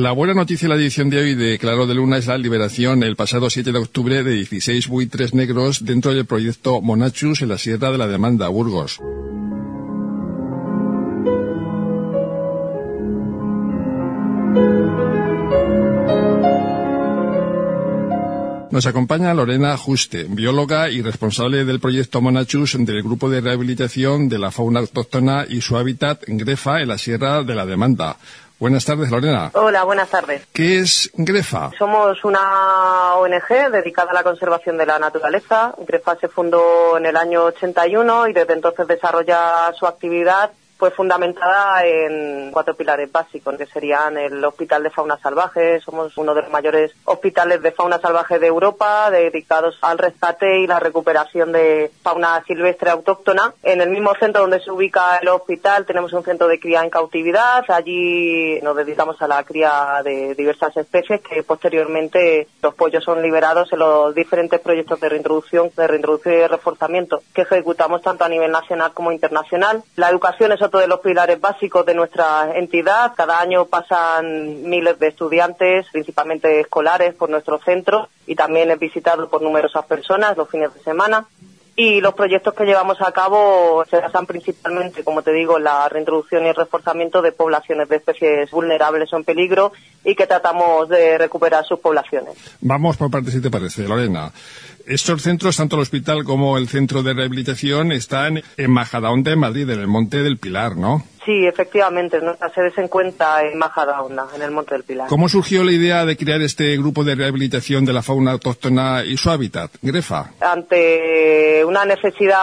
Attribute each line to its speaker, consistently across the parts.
Speaker 1: La buena noticia de la edición de hoy de Claro de Luna es la liberación el pasado 7 de octubre de 16 buitres negros dentro del proyecto Monachus en la Sierra de la Demanda, Burgos. Nos acompaña Lorena Juste, bióloga y responsable del proyecto Monachus del Grupo de Rehabilitación de la Fauna Autóctona y su hábitat Grefa en la Sierra de la Demanda. Buenas tardes, Lorena.
Speaker 2: Hola, buenas tardes.
Speaker 1: ¿Qué es Grefa?
Speaker 2: Somos una ONG dedicada a la conservación de la naturaleza. Grefa se fundó en el año 81 y desde entonces desarrolla su actividad pues fundamentada en 4 pilares básicos, que serían el Hospital de Fauna Salvaje. Somos uno de los mayores hospitales de fauna salvaje de Europa, dedicados al rescate y la recuperación de fauna silvestre autóctona. En el mismo centro donde se ubica el hospital tenemos un centro de cría en cautividad. Allí nos dedicamos a la cría de diversas especies que posteriormente los pollos son liberados en los diferentes proyectos de reintroducción y reforzamiento que ejecutamos tanto a nivel nacional como internacional. La educación es otro de los pilares básicos de nuestra entidad. Cada año pasan miles de estudiantes, principalmente escolares, por nuestro centro y también es visitado por numerosas personas los fines de semana. Y los proyectos que llevamos a cabo se basan principalmente, como te digo, en la reintroducción y el reforzamiento de poblaciones de especies vulnerables o en peligro y que tratamos de recuperar sus poblaciones.
Speaker 1: Vamos por partes, si te parece, Lorena. Estos centros, tanto el hospital como el centro de rehabilitación, están en Majadahonda, en Madrid, en el Monte del Pilar, ¿no?
Speaker 2: Sí, efectivamente, nuestra sede se encuentra en Majadahonda, en el Monte del Pilar.
Speaker 1: ¿Cómo surgió la idea de crear este grupo de rehabilitación de la fauna autóctona y su hábitat, Grefa?
Speaker 2: Ante una necesidad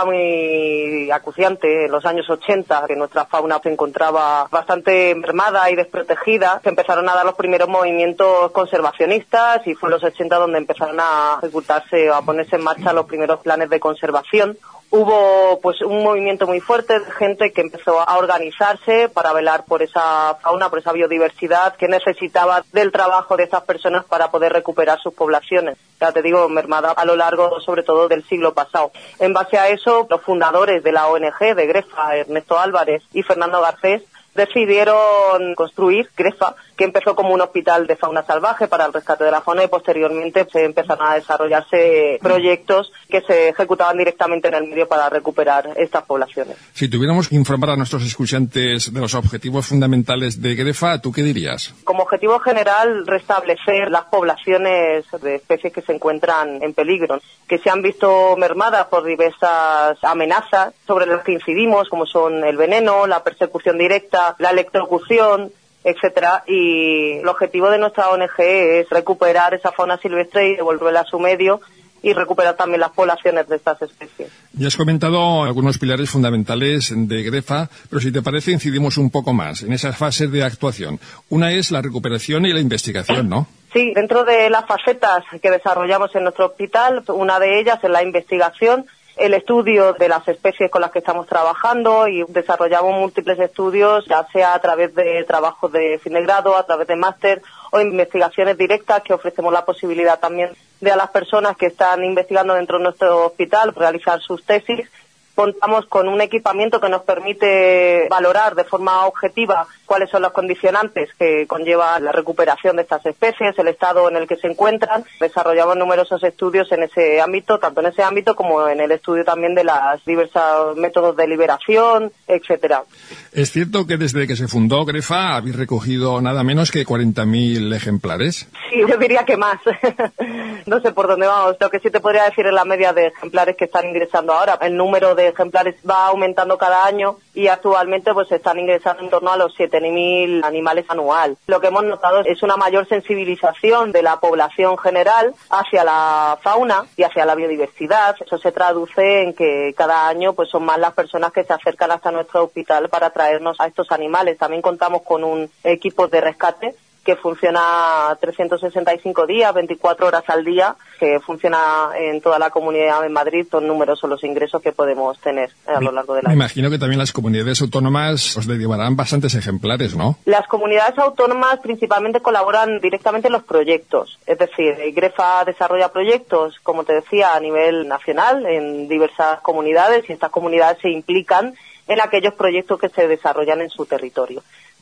Speaker 2: muy acuciante en los años 80, que nuestra fauna se encontraba bastante mermada y desprotegida, se empezaron a dar los primeros movimientos conservacionistas y fue en los 80 donde empezaron a ejecutarse o a ponerse en marcha los primeros planes de conservación. Hubo pues un movimiento muy fuerte de gente que empezó a organizarse para velar por esa fauna, por esa biodiversidad que necesitaba del trabajo de estas personas para poder recuperar sus poblaciones. Ya te digo, mermada a lo largo sobre todo del siglo pasado. En base a eso, los fundadores de la ONG de Grefa, Ernesto Álvarez y Fernando Garcés, decidieron construir Grefa, que empezó como un hospital de fauna salvaje para el rescate de la fauna y posteriormente se empezaron a desarrollarse proyectos que se ejecutaban directamente en el medio para recuperar estas poblaciones.
Speaker 1: Si tuviéramos que informar a nuestros escuchantes de los objetivos fundamentales de Grefa, ¿tú qué dirías?
Speaker 2: Como objetivo general, restablecer las poblaciones de especies que se encuentran en peligro, que se han visto mermadas por diversas amenazas sobre las que incidimos, como son el veneno, la persecución directa, la electrocución, etcétera, y el objetivo de nuestra ONG es recuperar esa fauna silvestre y devolverla a su medio y recuperar también las poblaciones de estas especies.
Speaker 1: Ya has comentado algunos pilares fundamentales de Grefa, pero si te parece incidimos un poco más en esas fases de actuación. Una es la recuperación y la investigación, ¿no?
Speaker 2: Sí, dentro de las facetas que desarrollamos en nuestro hospital, una de ellas es la investigación, el estudio de las especies con las que estamos trabajando y desarrollamos múltiples estudios, ya sea a través de trabajos de fin de grado, a través de máster o investigaciones directas que ofrecemos la posibilidad también de a las personas que están investigando dentro de nuestro hospital realizar sus tesis. Contamos con un equipamiento que nos permite valorar de forma objetiva cuáles son los condicionantes que conlleva la recuperación de estas especies, el estado en el que se encuentran. Desarrollamos numerosos estudios en ese ámbito, tanto en ese ámbito como en el estudio también de los diversos métodos de liberación, etcétera.
Speaker 1: ¿Es cierto que desde que se fundó Grefa habéis recogido nada menos que 40.000 ejemplares?
Speaker 2: Sí, yo diría que más. No sé por dónde vamos. Lo que sí te podría decir es la media de ejemplares que están ingresando ahora. El número de ejemplares va aumentando cada año y actualmente pues se están ingresando en torno a los 7.000 animales anual. Lo que hemos notado es una mayor sensibilización de la población general hacia la fauna y hacia la biodiversidad. Eso se traduce en que cada año pues son más las personas que se acercan hasta nuestro hospital para traernos a estos animales. También contamos con un equipo de rescate que funciona 365 días, 24 horas al día, que funciona en toda la comunidad de Madrid. Son numerosos los ingresos que podemos tener a lo largo del año.
Speaker 1: Me imagino que también las comunidades autónomas os llevarán bastantes ejemplares, ¿no?
Speaker 2: Las comunidades autónomas principalmente colaboran directamente en los proyectos. Es decir, Grefa desarrolla proyectos, como te decía, a nivel nacional, en diversas comunidades, y estas comunidades se implican en aquellos proyectos que se desarrollan en su territorio.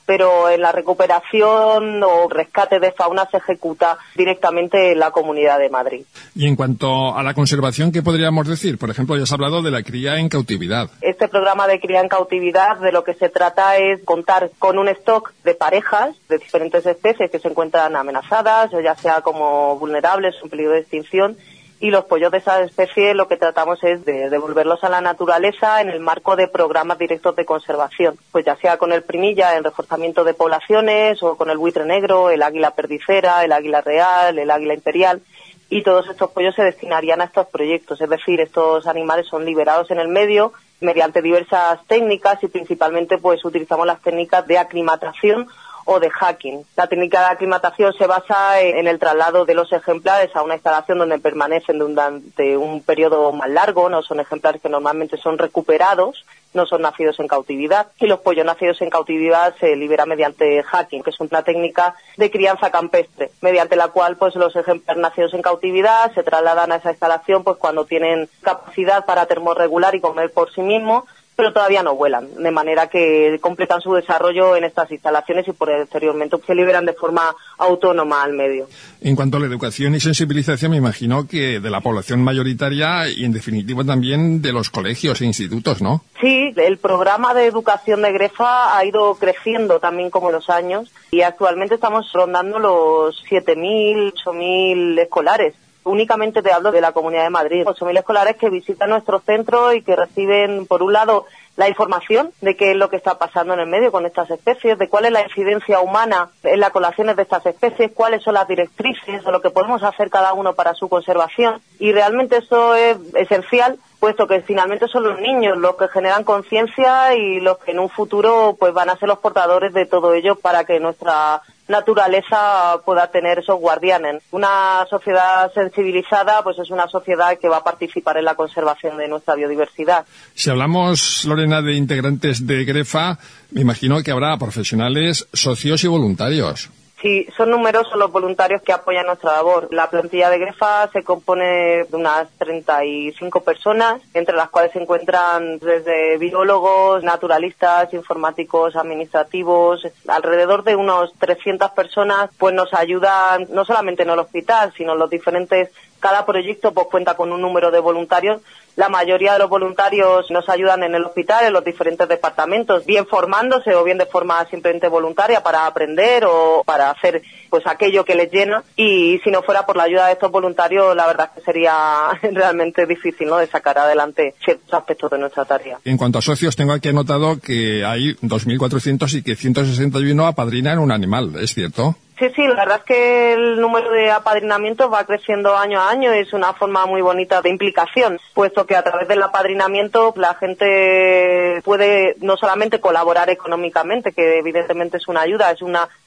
Speaker 2: pero en la recuperación o rescate de fauna se ejecuta directamente en la Comunidad de Madrid.
Speaker 1: Y en cuanto a la conservación, ¿qué podríamos decir? Por ejemplo, ya has hablado de la cría en cautividad.
Speaker 2: Este programa de cría en cautividad, de lo que se trata es contar con un stock de parejas de diferentes especies que se encuentran amenazadas, ya sea como vulnerables, en peligro de extinción, y los pollos de esas especies lo que tratamos es de devolverlos a la naturaleza en el marco de programas directos de conservación, pues ya sea con el primilla en reforzamiento de poblaciones o con el buitre negro, el águila perdicera, el águila real, el águila imperial, y todos estos pollos se destinarían a estos proyectos, es decir, estos animales son liberados en el medio mediante diversas técnicas y principalmente pues utilizamos las técnicas de aclimatación o de hacking. La técnica de aclimatación se basa en el traslado de los ejemplares a una instalación donde permanecen durante un periodo más largo, no son ejemplares que normalmente son recuperados, no son nacidos en cautividad, y los pollos nacidos en cautividad se liberan mediante hacking, que es una técnica de crianza campestre, mediante la cual pues los ejemplares nacidos en cautividad se trasladan a esa instalación pues cuando tienen capacidad para termorregular y comer por sí mismos, pero todavía no vuelan, de manera que completan su desarrollo en estas instalaciones y posteriormente se liberan de forma autónoma al medio.
Speaker 1: En cuanto a la educación y sensibilización, me imagino que de la población mayoritaria y en definitiva también de los colegios e institutos, ¿no?
Speaker 2: Sí, el programa de educación de Grefa ha ido creciendo también como los años y actualmente estamos rondando los 7.000, 8.000 escolares. Únicamente te hablo de la Comunidad de Madrid. 8.000 escolares que visitan nuestro centro y que reciben, por un lado, la información de qué es lo que está pasando en el medio con estas especies, de cuál es la incidencia humana en las colaciones de estas especies, cuáles son las directrices o lo que podemos hacer cada uno para su conservación. Y realmente eso es esencial, puesto que finalmente son los niños los que generan conciencia y los que en un futuro pues van a ser los portadores de todo ello para que nuestra naturaleza pueda tener esos guardianes. Una sociedad sensibilizada pues es una sociedad que va a participar en la conservación de nuestra biodiversidad.
Speaker 1: Si hablamos, Lorena, de integrantes de Grefa, me imagino que habrá profesionales, socios y voluntarios.
Speaker 2: Sí, son numerosos los voluntarios que apoyan nuestra labor. La plantilla de Grefa se compone de unas 35 personas, entre las cuales se encuentran desde biólogos, naturalistas, informáticos, administrativos. Alrededor de unos 300 personas pues nos ayudan no solamente en el hospital, sino en los diferentes. Cada proyecto pues cuenta con un número de voluntarios. La mayoría de los voluntarios nos ayudan en el hospital, en los diferentes departamentos, bien formándose o bien de forma simplemente voluntaria para aprender o para hacer pues aquello que les llena. Y si no fuera por la ayuda de estos voluntarios, la verdad es que sería realmente difícil, ¿no?, de sacar adelante ciertos aspectos de nuestra tarea.
Speaker 1: En cuanto a socios, tengo aquí anotado que hay 2.400 y que 161 apadrinan un animal, ¿es cierto?
Speaker 2: Sí, la verdad es que el número de apadrinamientos va creciendo año a año, es una forma muy bonita de implicación, puesto que a través del apadrinamiento la gente puede no solamente colaborar económicamente, que evidentemente es una ayuda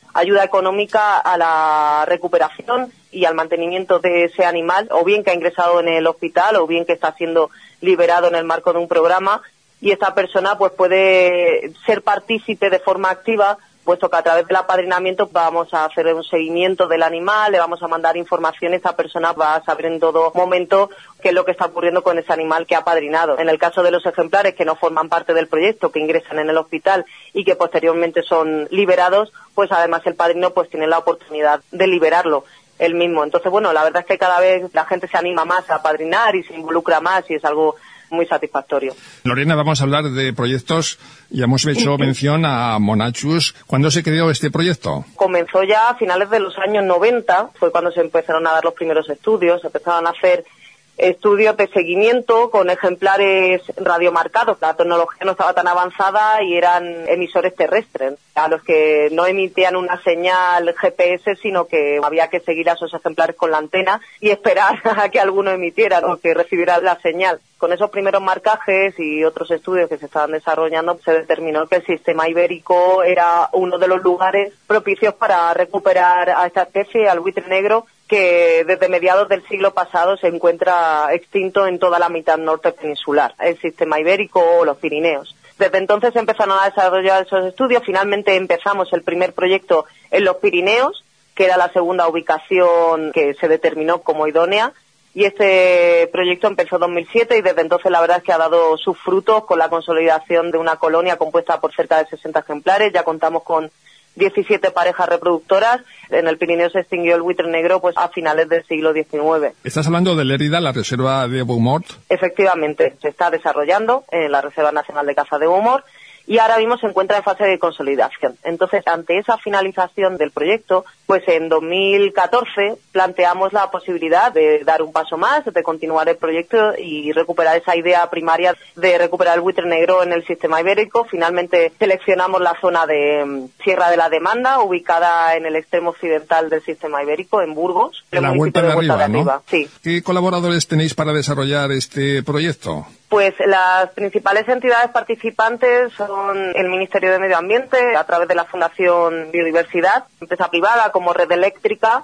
Speaker 2: económica a la recuperación y al mantenimiento de ese animal, o bien que ha ingresado en el hospital, o bien que está siendo liberado en el marco de un programa, y esta persona pues puede ser partícipe de forma activa, puesto que a través del apadrinamiento vamos a hacer un seguimiento del animal, le vamos a mandar información, esta persona va a saber en todo momento qué es lo que está ocurriendo con ese animal que ha apadrinado. En el caso de los ejemplares que no forman parte del proyecto, que ingresan en el hospital y que posteriormente son liberados, pues además el padrino pues tiene la oportunidad de liberarlo él mismo. Entonces, bueno, la verdad es que cada vez la gente se anima más a apadrinar y se involucra más y es algo muy satisfactorio.
Speaker 1: Lorena, vamos a hablar de proyectos. Ya hemos hecho mención a Monachus. ¿Cuándo se creó este proyecto?
Speaker 2: Comenzó ya a finales de los años 90, fue cuando se empezaron a dar los primeros estudios, se empezaron a hacer estudios de seguimiento con ejemplares radiomarcados. La tecnología no estaba tan avanzada y eran emisores terrestres, a los que no emitían una señal GPS, sino que había que seguir a esos ejemplares con la antena y esperar a que alguno emitiera o que recibiera la señal. Con esos primeros marcajes y otros estudios que se estaban desarrollando, se determinó que el sistema ibérico era uno de los lugares propicios para recuperar a esta especie, al buitre negro, que desde mediados del siglo pasado se encuentra extinto en toda la mitad norte peninsular, el sistema ibérico o los Pirineos. Desde entonces empezaron a desarrollar esos estudios, finalmente empezamos el primer proyecto en los Pirineos, que era la segunda ubicación que se determinó como idónea, Y este proyecto empezó en 2007 y desde entonces la verdad es que ha dado sus frutos con la consolidación de una colonia compuesta por cerca de 60 ejemplares. Ya contamos con 17 parejas reproductoras. En el Pirineo se extinguió el buitre negro pues a finales del siglo XIX.
Speaker 1: ¿Estás hablando de Lérida, la reserva de Beaumort?
Speaker 2: Efectivamente, se está desarrollando en la Reserva Nacional de Caza de Beaumort y ahora mismo se encuentra en fase de consolidación. Entonces, ante esa finalización del proyecto, pues en 2014 planteamos la posibilidad de dar un paso más, de continuar el proyecto y recuperar esa idea primaria de recuperar el buitre negro en el sistema ibérico. Finalmente seleccionamos la zona de Sierra de la Demanda, ubicada en el extremo occidental del sistema ibérico, en Burgos.
Speaker 1: En la Huerta de Arriba, ¿no?
Speaker 2: Sí.
Speaker 1: ¿Qué colaboradores tenéis para desarrollar este proyecto?
Speaker 2: Pues las principales entidades participantes son el Ministerio de Medio Ambiente, a través de la Fundación Biodiversidad, empresa privada como Red Eléctrica,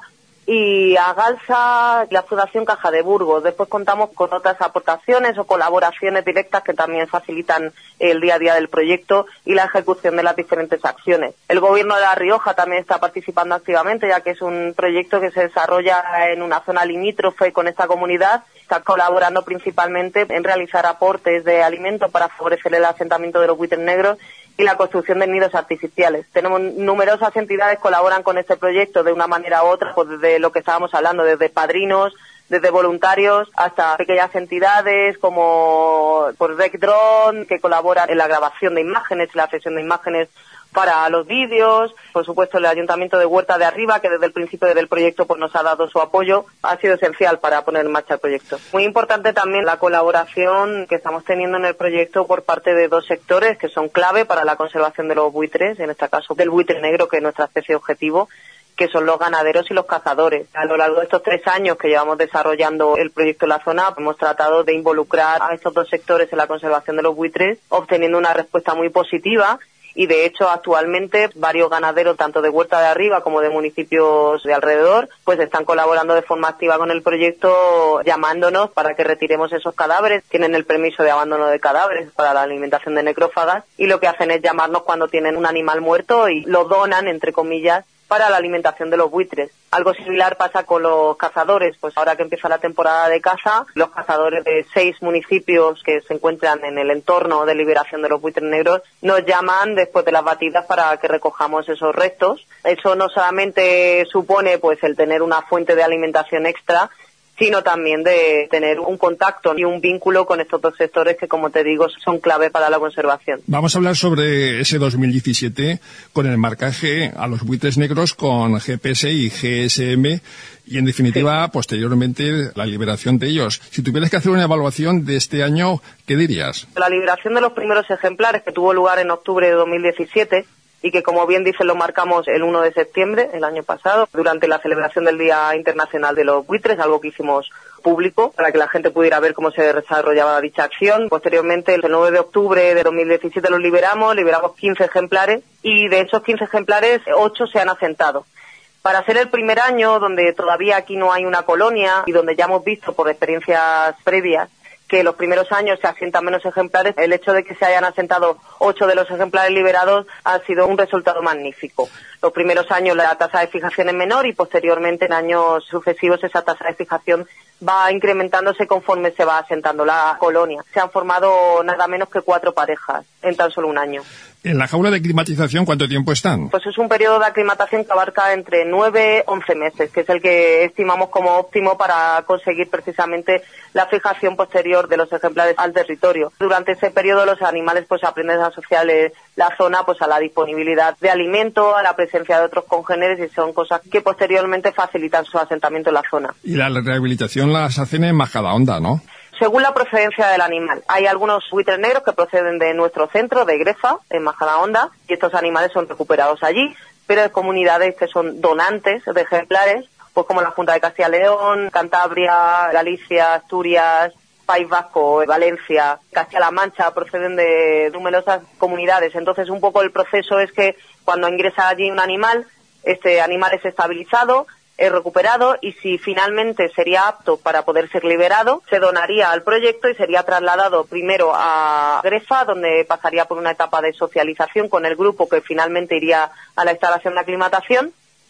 Speaker 2: y Agalsa y la Fundación Caja de Burgos. Después contamos con otras aportaciones o colaboraciones directas que también facilitan el día a día del proyecto y la ejecución de las diferentes acciones. El Gobierno de La Rioja también está participando activamente, ya que es un proyecto que se desarrolla en una zona limítrofe con esta comunidad. Está colaborando principalmente en realizar aportes de alimentos para favorecer el asentamiento de los buitres negros y la construcción de nidos artificiales. Tenemos numerosas entidades que colaboran con este proyecto de una manera u otra, pues desde lo que estábamos hablando, desde padrinos, desde voluntarios hasta pequeñas entidades como por Rec Drone, que colaboran en la grabación de imágenes y la cesión de imágenes para los vídeos. Por supuesto, el Ayuntamiento de Huerta de Arriba, que desde el principio del proyecto pues nos ha dado su apoyo, ha sido esencial para poner en marcha el proyecto. Muy importante también la colaboración que estamos teniendo en el proyecto por parte de dos sectores que son clave para la conservación de los buitres, en este caso del buitre negro, que es nuestra especie objetivo, que son los ganaderos y los cazadores. A lo largo de estos 3 años que llevamos desarrollando el proyecto en la zona, hemos tratado de involucrar a estos dos sectores en la conservación de los buitres, obteniendo una respuesta muy positiva. Y de hecho actualmente varios ganaderos tanto de Huerta de Arriba como de municipios de alrededor pues están colaborando de forma activa con el proyecto, llamándonos para que retiremos esos cadáveres. Tienen el permiso de abandono de cadáveres para la alimentación de necrófagas y lo que hacen es llamarnos cuando tienen un animal muerto y lo donan, entre comillas, para la alimentación de los buitres. Algo similar pasa con los cazadores, pues ahora que empieza la temporada de caza, los cazadores de 6 municipios que se encuentran en el entorno de liberación de los buitres negros nos llaman después de las batidas para que recojamos esos restos. Eso no solamente supone pues el tener una fuente de alimentación extra, sino también de tener un contacto y un vínculo con estos dos sectores que, como te digo, son clave para la conservación.
Speaker 1: Vamos a hablar sobre ese 2017 con el marcaje a los buitres negros con GPS y GSM y, en definitiva, posteriormente, la liberación de ellos. Si tuvieras que hacer una evaluación de este año, ¿qué dirías?
Speaker 2: La liberación de los primeros ejemplares, que tuvo lugar en octubre de 2017, y que, como bien dice, lo marcamos el 1 de septiembre, el año pasado, durante la celebración del Día Internacional de los Buitres, algo que hicimos público para que la gente pudiera ver cómo se desarrollaba dicha acción. Posteriormente, el 9 de octubre de 2017 los liberamos 15 ejemplares y de esos 15 ejemplares, 8 se han asentado. Para ser el primer año donde todavía aquí no hay una colonia y donde ya hemos visto por experiencias previas que los primeros años se asientan menos ejemplares, el hecho de que se hayan asentado 8 de los ejemplares liberados ha sido un resultado magnífico. Los primeros años la tasa de fijación es menor y posteriormente en años sucesivos esa tasa de fijación va incrementándose conforme se va asentando la colonia. Se han formado nada menos que 4 parejas en tan solo un año.
Speaker 1: ¿En la jaula de aclimatización cuánto tiempo están?
Speaker 2: Pues es un periodo de aclimatación que abarca entre 9 y 11 meses, que es el que estimamos como óptimo para conseguir precisamente la fijación posterior de los ejemplares al territorio. Durante ese periodo los animales pues aprenden a asociar la zona pues a la disponibilidad de alimento, a la presencia de otros congéneres y son cosas que posteriormente facilitan su asentamiento en la zona.
Speaker 1: Y la rehabilitación las hacen en Majadahonda, ¿no?
Speaker 2: Según la procedencia del animal. Hay algunos buitres negros que proceden de nuestro centro, de Grefa, en Majadahonda, y estos animales son recuperados allí, pero hay comunidades que son donantes de ejemplares, pues como la Junta de Castilla y León, Cantabria, Galicia, Asturias, País Vasco, Valencia, Castilla-La Mancha, proceden de numerosas comunidades. Entonces, un poco el proceso es que cuando ingresa allí un animal, este animal es estabilizado, es recuperado y si finalmente sería apto para poder ser liberado, se donaría al proyecto y sería trasladado primero a Grefa, donde pasaría por una etapa de socialización con el grupo que finalmente iría a la instalación de aclimatación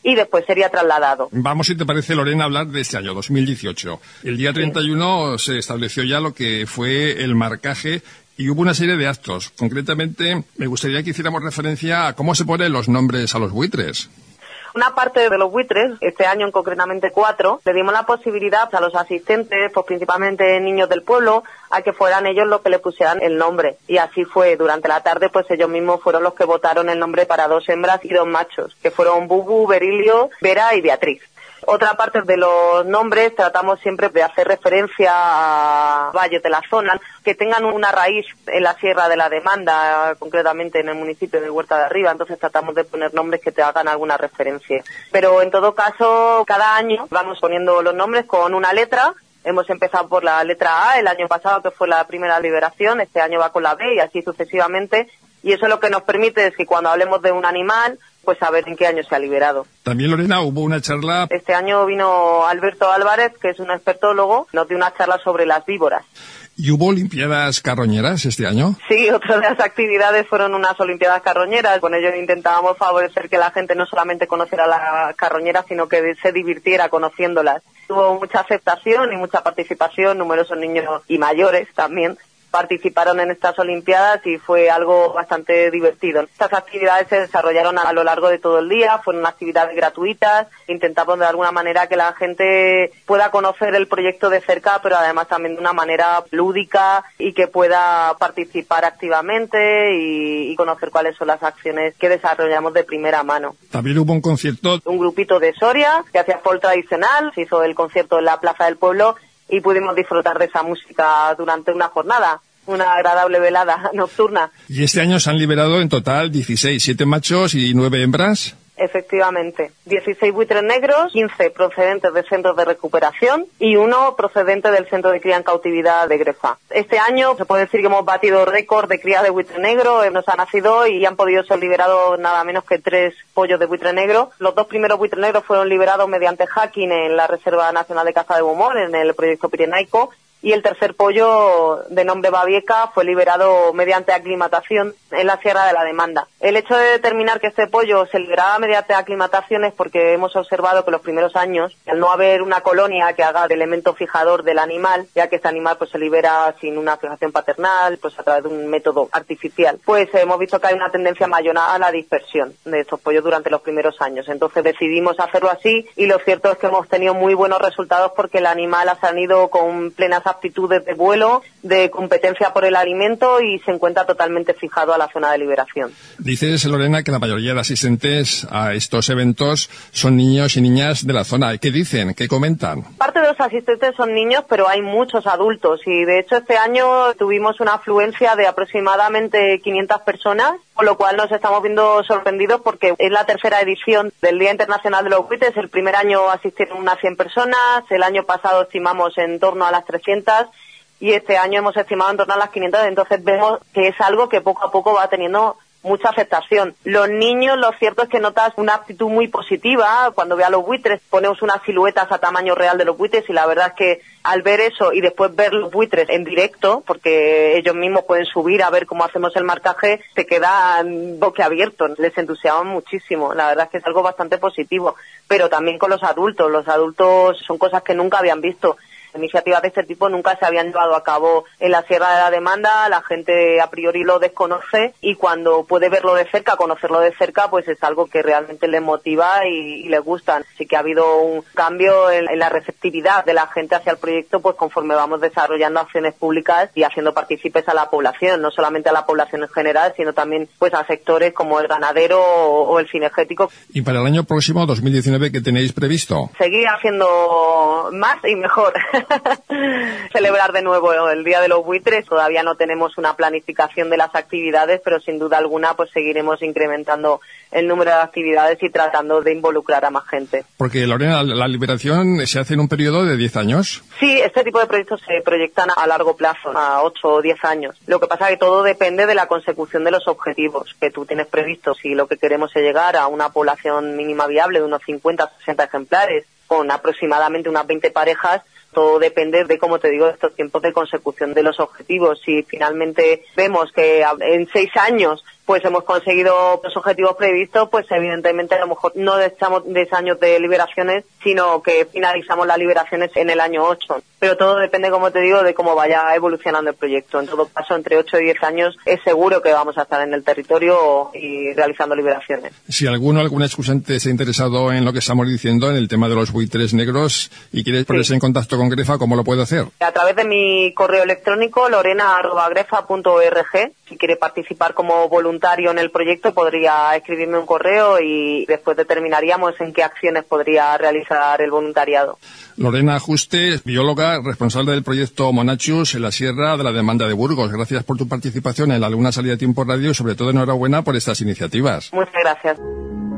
Speaker 2: y después sería trasladado.
Speaker 1: Vamos, si te parece, Lorena, a hablar de este año, 2018. El día 31 se estableció ya lo que fue el marcaje y hubo una serie de actos. Concretamente, me gustaría que hiciéramos referencia a cómo se ponen los nombres a los buitres.
Speaker 2: Una parte de los buitres, este año concretamente 4, le dimos la posibilidad a los asistentes, pues principalmente niños del pueblo, a que fueran ellos los que le pusieran el nombre. Y así fue. Durante la tarde, pues ellos mismos fueron los que votaron el nombre para 2 hembras y 2 machos, que fueron Bubu, Berilio, Vera y Beatriz. Otra parte de los nombres tratamos siempre de hacer referencia a valles de la zona que tengan una raíz en la Sierra de la Demanda, concretamente en el municipio de Huerta de Arriba, entonces tratamos de poner nombres que te hagan alguna referencia. Pero en todo caso, cada año vamos poniendo los nombres con una letra. Hemos empezado por la letra A el año pasado, que fue la primera liberación, este año va con la B y así sucesivamente. Y eso lo que nos permite es que cuando hablemos de un animal, pues saber en qué año se ha liberado.
Speaker 1: También, Lorena, hubo una charla.
Speaker 2: Este año vino Alberto Álvarez, que es un expertólogo, nos dio una charla sobre las víboras.
Speaker 1: ¿Y hubo olimpiadas carroñeras este año?
Speaker 2: Sí, otra de las actividades fueron unas olimpiadas carroñeras. Con ello intentábamos favorecer que la gente no solamente conociera las carroñeras, sino que se divirtiera conociéndolas. Tuvo mucha aceptación y mucha participación, numerosos niños y mayores también participaron en estas olimpiadas y fue algo bastante divertido. Estas actividades se desarrollaron a lo largo de todo el día, fueron actividades gratuitas, intentamos de alguna manera que la gente pueda conocer el proyecto de cerca, pero además también de una manera lúdica y que pueda participar activamente y conocer cuáles son las acciones que desarrollamos de primera mano.
Speaker 1: También hubo un concierto.
Speaker 2: Un grupito de Soria que hacía folk tradicional, se hizo el concierto en la Plaza del Pueblo y pudimos disfrutar de esa música durante una jornada, una agradable velada nocturna.
Speaker 1: Y este año se han liberado en total 16, 7 machos y 9 hembras.
Speaker 2: Efectivamente, 16 buitres negros, 15 procedentes de centros de recuperación y 1 procedente del centro de cría en cautividad de Grefa. Este año se puede decir que hemos batido récord de cría de buitre negro, nos ha nacido y han podido ser liberados nada menos que 3 pollos de buitre negro. Los 2 primeros buitres negros fueron liberados mediante hacking en la Reserva Nacional de Caza de Beaumont, en el proyecto Pirenaico, y el tercer pollo, de nombre Babieca, fue liberado mediante aclimatación en la Sierra de la Demanda. El hecho de determinar que este pollo se liberaba mediante aclimatación es porque hemos observado que los primeros años, al no haber una colonia que haga de elemento fijador del animal, ya que este animal pues se libera sin una fijación paternal, pues a través de un método artificial, pues hemos visto que hay una tendencia mayor a la dispersión de estos pollos durante los primeros años. Entonces decidimos hacerlo así y lo cierto es que hemos tenido muy buenos resultados porque el animal ha salido con plenas aptitudes de vuelo, de competencia por el alimento y se encuentra totalmente fijado a la zona de liberación.
Speaker 1: Dices, Lorena, que la mayoría de asistentes a estos eventos son niños y niñas de la zona. ¿Qué dicen? ¿Qué comentan?
Speaker 2: Parte de los asistentes son niños, pero hay muchos adultos y de hecho este año tuvimos una afluencia de aproximadamente 500 personas, con lo cual nos estamos viendo sorprendidos porque es la tercera edición del Día Internacional de los Buitres. El primer año asistieron unas 100 personas, el año pasado estimamos en torno a las 300 y este año hemos estimado en torno a las 500, entonces vemos que es algo que poco a poco va teniendo mucha aceptación. Los niños, lo cierto es que notas una actitud muy positiva cuando ve a los buitres. Ponemos unas siluetas a tamaño real de los buitres y la verdad es que al ver eso y después ver los buitres en directo, porque ellos mismos pueden subir a ver cómo hacemos el marcaje, te quedan boquiabiertos, les entusiasman muchísimo. La verdad es que es algo bastante positivo, pero también con los adultos son cosas que nunca habían visto. Iniciativas de este tipo nunca se habían llevado a cabo en la Sierra de la Demanda, la gente a priori lo desconoce y cuando puede verlo de cerca, conocerlo de cerca, pues es algo que realmente les motiva y les gusta. Así que ha habido un cambio en la receptividad de la gente hacia el proyecto, pues conforme vamos desarrollando acciones públicas y haciendo partícipes a la población, no solamente a la población en general, sino también pues a sectores como el ganadero o el cinegético.
Speaker 1: ¿Y para el año próximo, 2019, qué tenéis previsto?
Speaker 2: Seguir haciendo más y mejor. Celebrar de nuevo el Día de los Buitres. Todavía no tenemos una planificación de las actividades, pero sin duda alguna pues seguiremos incrementando el número de actividades y tratando de involucrar a más gente.
Speaker 1: Porque, Lorena, la liberación se hace en un periodo de 10 años.
Speaker 2: Sí, este tipo de proyectos se proyectan a largo plazo, a 8 o 10 años. Lo que pasa es que todo depende de la consecución de los objetivos que tú tienes previstos. Si lo que queremos es llegar a una población mínima viable de unos 50 o 60 ejemplares, con aproximadamente unas 20 parejas, todo depende de, como te digo, estos tiempos de consecución de los objetivos. Si finalmente vemos que en 6 años pues hemos conseguido los objetivos previstos, pues evidentemente a lo mejor no echamos 10 años de liberaciones, sino que finalizamos las liberaciones en el año 8. Pero todo depende, como te digo, de cómo vaya evolucionando el proyecto. En todo caso, entre 8 y 10 años es seguro que vamos a estar en el territorio y realizando liberaciones.
Speaker 1: Si algún excursante se ha interesado en lo que estamos diciendo, en el tema de los buitres negros, y quiere ponerse en contacto con Grefa, ¿cómo lo puede hacer?
Speaker 2: A través de mi correo electrónico, lorena@grefa.org. Si quiere participar como voluntario en el proyecto, podría escribirme un correo y después determinaríamos en qué acciones podría realizar el voluntariado.
Speaker 1: Lorena Juste, bióloga, responsable del proyecto Monachus en la Sierra de la Demanda de Burgos. Gracias por tu participación en la Luna Salida a Tiempo Radio y sobre todo enhorabuena por estas iniciativas.
Speaker 2: Muchas gracias.